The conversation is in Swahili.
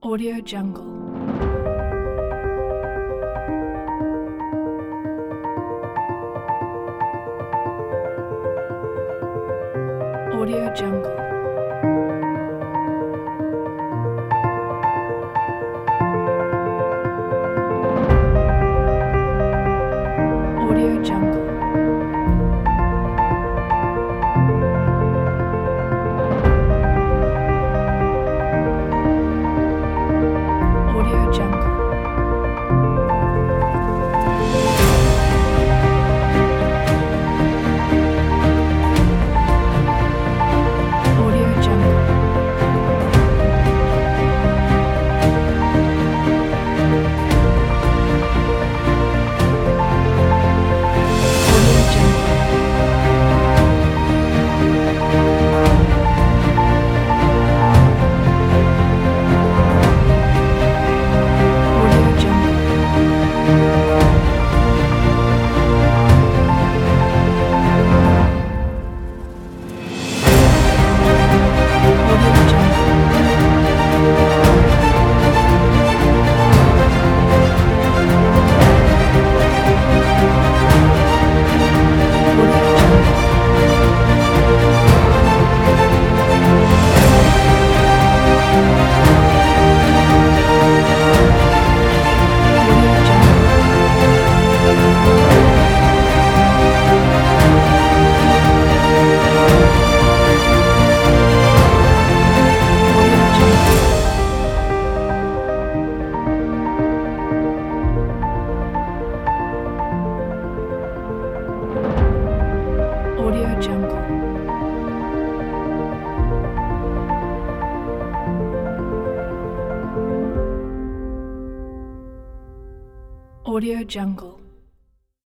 Audio Jungle. Audio Jungle. Audio Jungle. Audio Jungle. Audio Jungle. Audio Jungle. Audio Jungle. Audio Jungle. Audio Jungle. Audio Jungle. Audio Jungle. Audio Jungle. Audio Jungle.